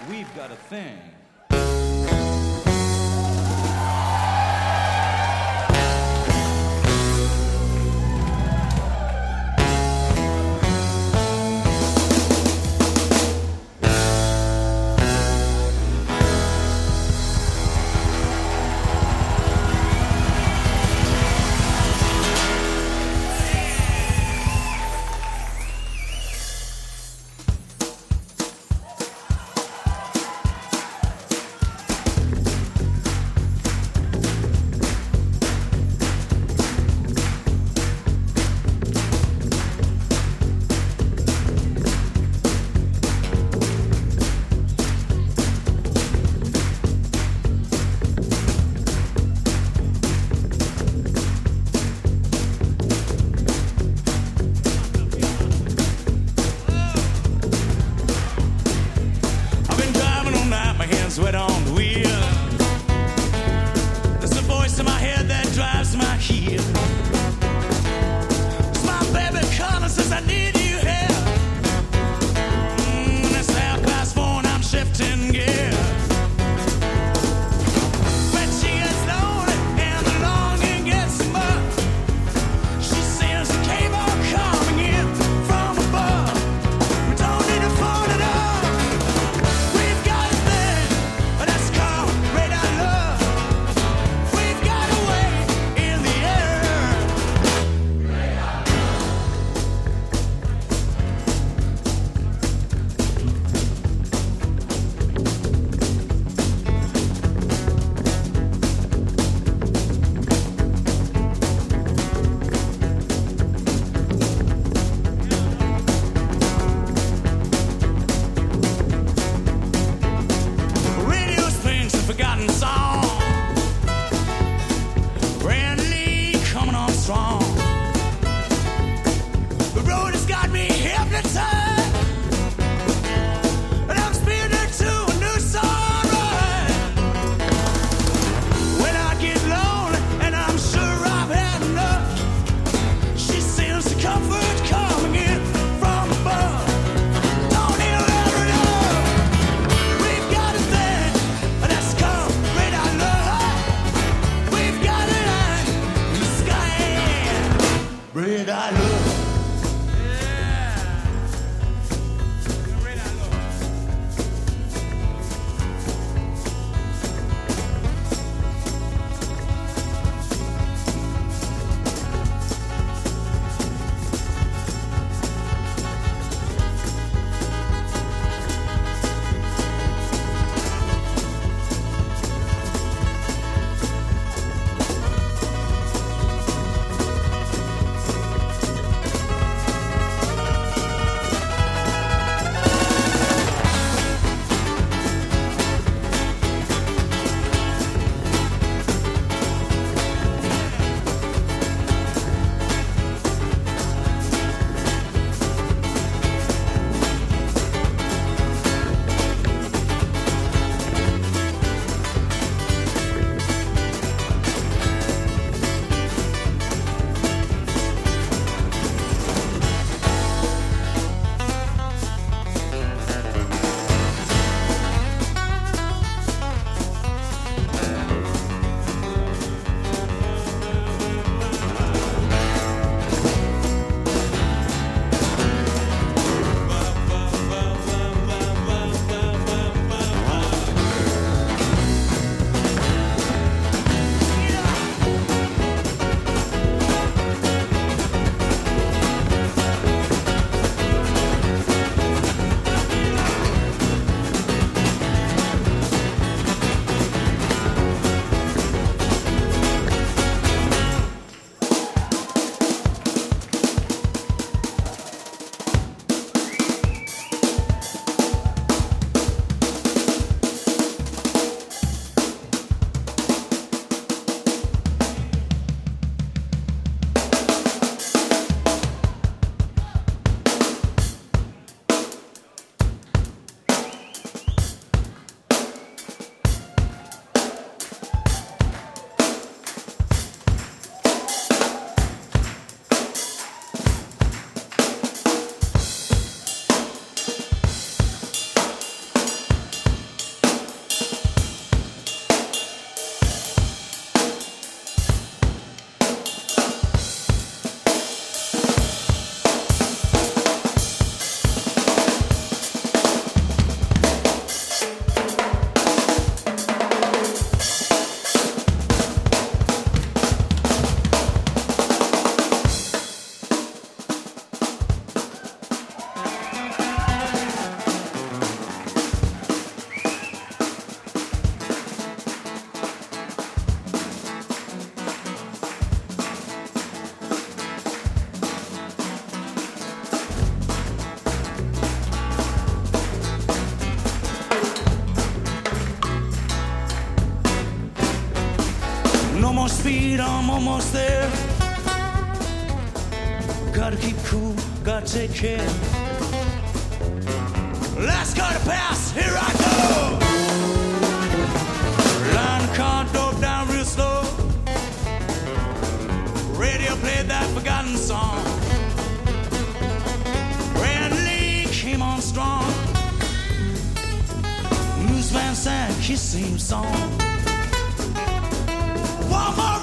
We've got a thing. Sweat on the wheel. There's a voice in my head that drives my heel. It's my baby calling, says I need you here. It's 4:30 and I'm shifting gear. When she gets lonely and the longing gets more, she says the cable coming in from above. We don't need to phone it up. We've got a thing. But feet, I'm almost there. Gotta keep cool, gotta take care. Last car to pass, here I go. Line the car door down real slow. Radio played that forgotten song. Brand Lee came on strong. Newsman sang his theme song. One more